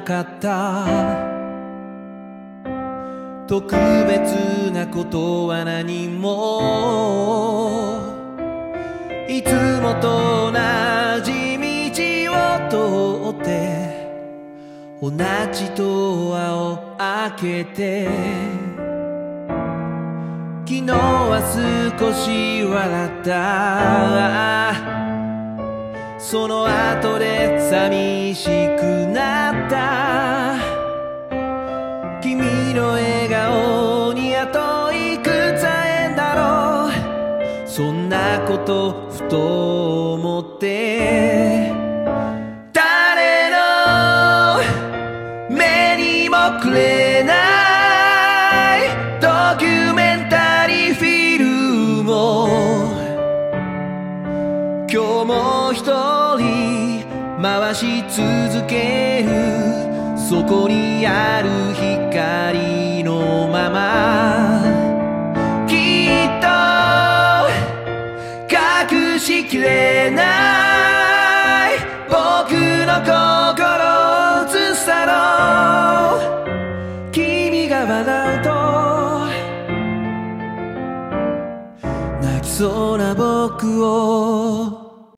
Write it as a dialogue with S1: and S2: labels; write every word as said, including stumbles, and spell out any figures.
S1: かった。特別なことは何も、いつもと同じ道を通って同じドアを開けて、昨日は少し笑った、その後で寂しくなった。君の笑顔にあといくつ会えんだろう、そんなことふと思って、誰の目にもくれないドキュメンタリーフィルムを今日も一人回し続ける。そこにある光のまま、きっと隠しきれない僕の心を映すだろう。君が笑うと泣きそうな僕を